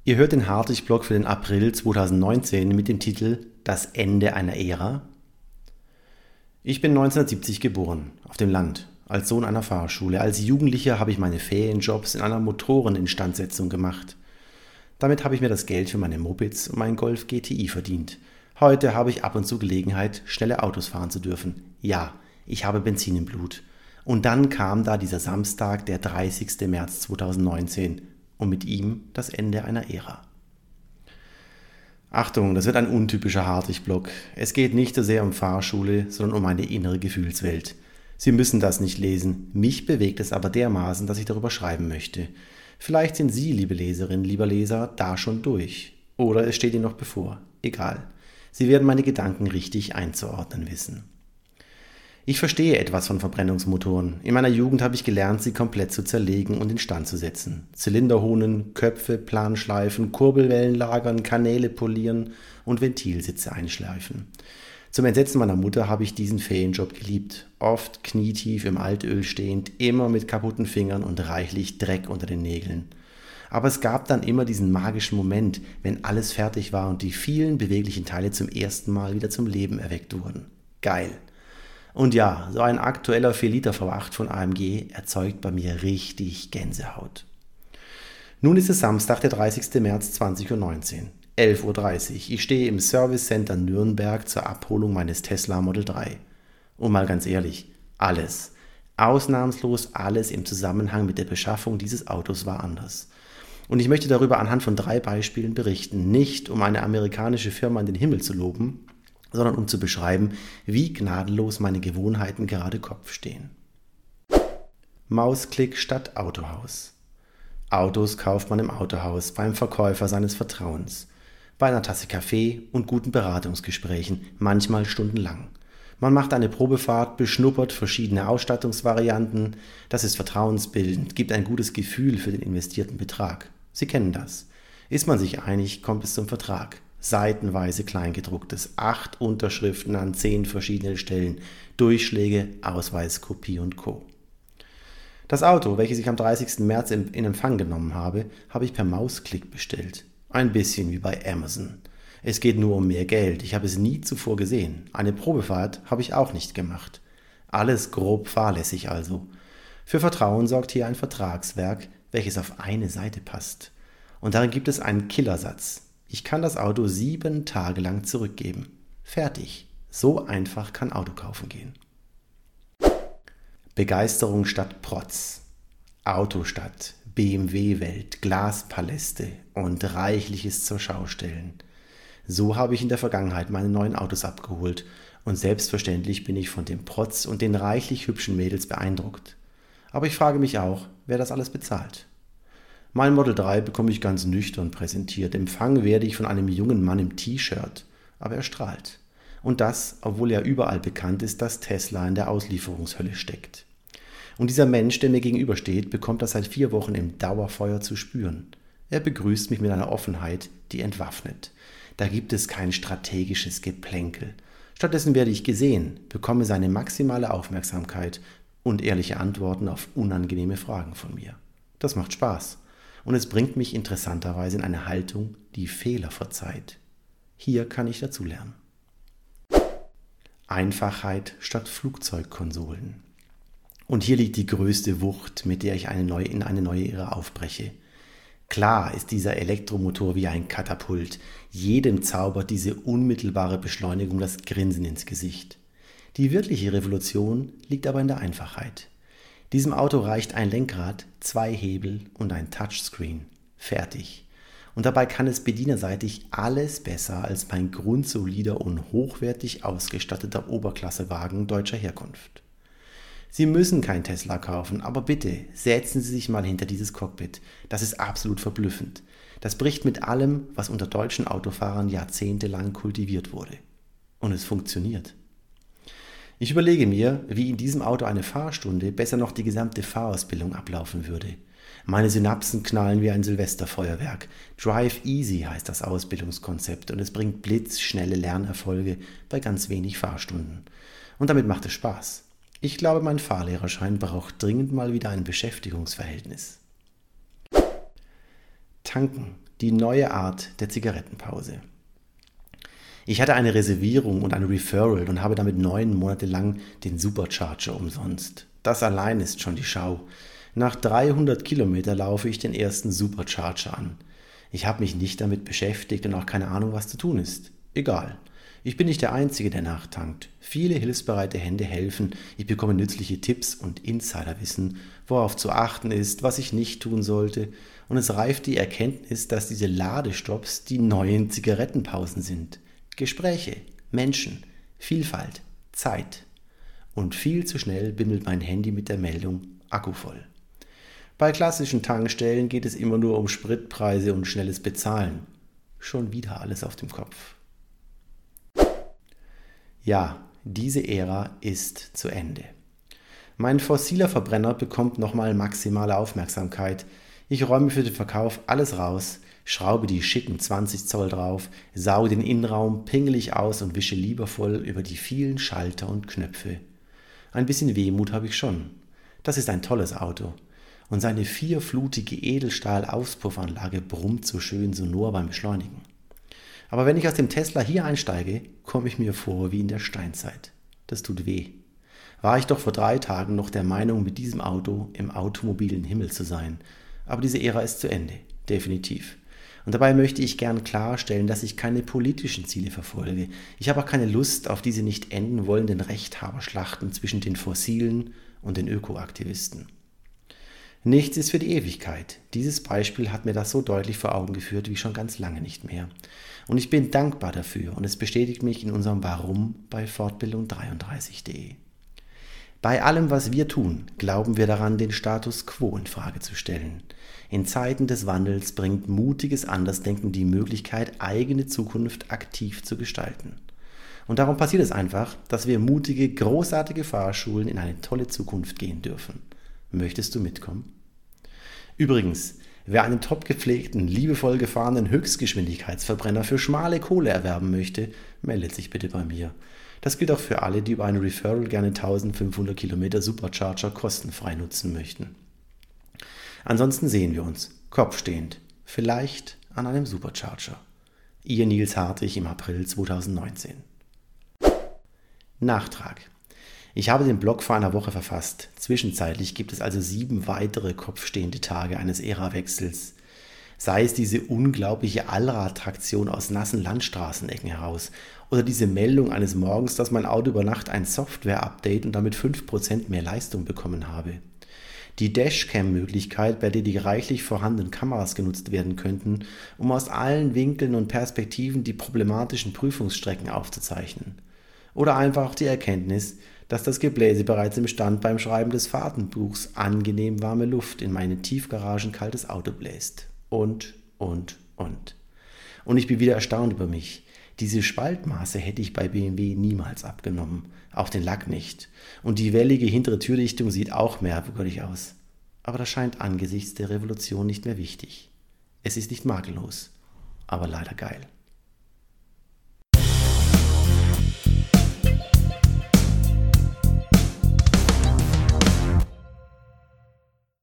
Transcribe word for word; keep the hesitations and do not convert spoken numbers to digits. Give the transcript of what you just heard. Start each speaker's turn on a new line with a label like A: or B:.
A: Ihr hört den Hartwig-Blog für den April zweitausendneunzehn mit dem Titel Das Ende einer Ära. Ich bin neunzehnhundertsiebzig geboren, auf dem Land, als Sohn einer Fahrschule. Als Jugendlicher habe ich meine Ferienjobs in einer Motoreninstandsetzung gemacht. Damit habe ich mir das Geld für meine Mopeds und meinen Golf G T I verdient. Heute habe ich ab und zu Gelegenheit, schnelle Autos fahren zu dürfen. Ja, ich habe Benzin im Blut. Und dann kam da dieser Samstag, der dreißigster März zweitausendneunzehn. Und mit ihm das Ende einer Ära. Achtung, das wird ein untypischer Hartwig-Blog. Es geht nicht so sehr um Fahrschule, sondern um meine innere Gefühlswelt. Sie müssen das nicht lesen. Mich bewegt es aber dermaßen, dass ich darüber schreiben möchte. Vielleicht sind Sie, liebe Leserin, lieber Leser, da schon durch. Oder es steht Ihnen noch bevor. Egal. Sie werden meine Gedanken richtig einzuordnen wissen. Ich verstehe etwas von Verbrennungsmotoren. In meiner Jugend habe ich gelernt, sie komplett zu zerlegen und instand zu setzen. Zylinderhonen, Köpfe, Planschleifen, Kurbelwellen lagern, Kanäle polieren und Ventilsitze einschleifen. Zum Entsetzen meiner Mutter habe ich diesen Ferienjob geliebt. Oft knietief im Altöl stehend, immer mit kaputten Fingern und reichlich Dreck unter den Nägeln. Aber es gab dann immer diesen magischen Moment, wenn alles fertig war und die vielen beweglichen Teile zum ersten Mal wieder zum Leben erweckt wurden. Geil! Und ja, so ein aktueller vier Liter V acht von A M G erzeugt bei mir richtig Gänsehaut. Nun ist es Samstag, der dreißigster März zwanzig Uhr neunzehn, elf Uhr dreißig. Ich stehe im Service Center Nürnberg zur Abholung meines Tesla Model drei. Und mal ganz ehrlich, alles, ausnahmslos alles im Zusammenhang mit der Beschaffung dieses Autos war anders. Und ich möchte darüber anhand von drei Beispielen berichten, nicht um eine amerikanische Firma in den Himmel zu loben, sondern um zu beschreiben, wie gnadenlos meine Gewohnheiten gerade Kopf stehen. Mausklick statt Autohaus. Autos kauft man im Autohaus, beim Verkäufer seines Vertrauens, bei einer Tasse Kaffee und guten Beratungsgesprächen, manchmal stundenlang. Man macht eine Probefahrt, beschnuppert verschiedene Ausstattungsvarianten, das ist vertrauensbildend, gibt ein gutes Gefühl für den investierten Betrag. Sie kennen das. Ist man sich einig, kommt es zum Vertrag. Seitenweise Kleingedrucktes, acht Unterschriften an zehn verschiedenen Stellen, Durchschläge, Ausweiskopie und Co. Das Auto, welches ich am dreißigsten März in, in Empfang genommen habe, habe ich per Mausklick bestellt. Ein bisschen wie bei Amazon. Es geht nur um mehr Geld, ich habe es nie zuvor gesehen. Eine Probefahrt habe ich auch nicht gemacht. Alles grob fahrlässig also. Für Vertrauen sorgt hier ein Vertragswerk, welches auf eine Seite passt. Und darin gibt es einen Killersatz. Ich kann das Auto sieben Tage lang zurückgeben. Fertig. So einfach kann Autokaufen gehen. Begeisterung statt Protz. Autostadt, B M W-Welt, Glaspaläste und reichliches zur Schau stellen. So habe ich in der Vergangenheit meine neuen Autos abgeholt und selbstverständlich bin ich von dem Protz und den reichlich hübschen Mädels beeindruckt. Aber ich frage mich auch, wer das alles bezahlt. Mein Model drei bekomme ich ganz nüchtern präsentiert. Empfangen werde ich von einem jungen Mann im T-Shirt, aber er strahlt. Und das, obwohl ja überall bekannt ist, dass Tesla in der Auslieferungshölle steckt. Und dieser Mensch, der mir gegenübersteht, bekommt das seit vier Wochen im Dauerfeuer zu spüren. Er begrüßt mich mit einer Offenheit, die entwaffnet. Da gibt es kein strategisches Geplänkel. Stattdessen werde ich gesehen, bekomme seine maximale Aufmerksamkeit und ehrliche Antworten auf unangenehme Fragen von mir. Das macht Spaß. Und es bringt mich interessanterweise in eine Haltung, die Fehler verzeiht. Hier kann ich dazulernen. Einfachheit statt Flugzeugkonsolen. Und hier liegt die größte Wucht, mit der ich eine neue, in eine neue Ära aufbreche. Klar ist dieser Elektromotor wie ein Katapult. Jedem zaubert diese unmittelbare Beschleunigung das Grinsen ins Gesicht. Die wirkliche Revolution liegt aber in der Einfachheit. Diesem Auto reicht ein Lenkrad, zwei Hebel und ein Touchscreen. Fertig. Und dabei kann es bedienerseitig alles besser als mein grundsolider und hochwertig ausgestatteter Oberklassewagen deutscher Herkunft. Sie müssen kein Tesla kaufen, aber bitte setzen Sie sich mal hinter dieses Cockpit. Das ist absolut verblüffend. Das bricht mit allem, was unter deutschen Autofahrern jahrzehntelang kultiviert wurde. Und es funktioniert. Ich überlege mir, wie in diesem Auto eine Fahrstunde, besser noch die gesamte Fahrausbildung ablaufen würde. Meine Synapsen knallen wie ein Silvesterfeuerwerk. Drive Easy heißt das Ausbildungskonzept und es bringt blitzschnelle Lernerfolge bei ganz wenig Fahrstunden. Und damit macht es Spaß. Ich glaube, mein Fahrlehrerschein braucht dringend mal wieder ein Beschäftigungsverhältnis. Tanken Die neue Art der Zigarettenpause. Ich hatte eine Reservierung und ein Referral und habe damit neun Monate lang den Supercharger umsonst. Das allein ist schon die Schau. Nach dreihundert Kilometer laufe ich den ersten Supercharger an. Ich habe mich nicht damit beschäftigt und auch keine Ahnung, was zu tun ist. Egal. Ich bin nicht der Einzige, der nachtankt. Viele hilfsbereite Hände helfen. Ich bekomme nützliche Tipps und Insiderwissen, worauf zu achten ist, was ich nicht tun sollte. Und es reift die Erkenntnis, dass diese Ladestops die neuen Zigarettenpausen sind. Gespräche, Menschen, Vielfalt, Zeit. Und viel zu schnell bimmelt mein Handy mit der Meldung Akku voll. Bei klassischen Tankstellen geht es immer nur um Spritpreise und schnelles Bezahlen. Schon wieder alles auf dem Kopf. Ja, diese Ära ist zu Ende. Mein fossiler Verbrenner bekommt nochmal maximale Aufmerksamkeit. Ich räume für den Verkauf alles raus, schraube die schicken zwanzig Zoll drauf, sauge den Innenraum pingelig aus und wische liebevoll über die vielen Schalter und Knöpfe. Ein bisschen Wehmut habe ich schon. Das ist ein tolles Auto. Und seine vierflutige Edelstahl-Auspuffanlage brummt so schön sonor beim Beschleunigen. Aber wenn ich aus dem Tesla hier einsteige, komme ich mir vor wie in der Steinzeit. Das tut weh. War ich doch vor drei Tagen noch der Meinung, mit diesem Auto im automobilen Himmel zu sein. Aber diese Ära ist zu Ende, definitiv. Und dabei möchte ich gern klarstellen, dass ich keine politischen Ziele verfolge. Ich habe auch keine Lust auf diese nicht enden wollenden Rechthaberschlachten zwischen den Fossilen und den Ökoaktivisten. Nichts ist für die Ewigkeit. Dieses Beispiel hat mir das so deutlich vor Augen geführt wie schon ganz lange nicht mehr. Und ich bin dankbar dafür und es bestätigt mich in unserem Warum bei Fortbildung dreiunddreißig punkt de. Bei allem, was wir tun, glauben wir daran, den Status quo in Frage zu stellen. In Zeiten des Wandels bringt mutiges Andersdenken die Möglichkeit, eigene Zukunft aktiv zu gestalten. Und darum passiert es einfach, dass wir mutige, großartige Fahrschulen in eine tolle Zukunft gehen dürfen. Möchtest du mitkommen? Übrigens, wer einen top gepflegten, liebevoll gefahrenen Höchstgeschwindigkeitsverbrenner für schmale Kohle erwerben möchte, meldet sich bitte bei mir. Das gilt auch für alle, die über einen Referral gerne eintausendfünfhundert Kilometer Supercharger kostenfrei nutzen möchten. Ansonsten sehen wir uns, kopfstehend, vielleicht an einem Supercharger. Ihr Nils Hartwig im April zweitausendneunzehn. Nachtrag. Ich habe den Blog vor einer Woche verfasst. Zwischenzeitlich gibt es also sieben weitere kopfstehende Tage eines Ärawechsels. Sei es diese unglaubliche Allradtraktion aus nassen Landstraßenecken heraus oder diese Meldung eines Morgens, dass mein Auto über Nacht ein Software-Update und damit fünf Prozent mehr Leistung bekommen habe. Die Dashcam-Möglichkeit, bei der die reichlich vorhandenen Kameras genutzt werden könnten, um aus allen Winkeln und Perspektiven die problematischen Prüfungsstrecken aufzuzeichnen. Oder einfach die Erkenntnis, dass das Gebläse bereits im Stand beim Schreiben des Fahrtenbuchs angenehm warme Luft in mein Tiefgaragen kaltes Auto bläst. Und, und, und. Und ich bin wieder erstaunt über mich. Diese Spaltmaße hätte ich bei B M W niemals abgenommen. Auch den Lack nicht. Und die wellige hintere Türdichtung sieht auch merkwürdig aus. Aber das scheint angesichts der Revolution nicht mehr wichtig. Es ist nicht makellos, aber leider geil.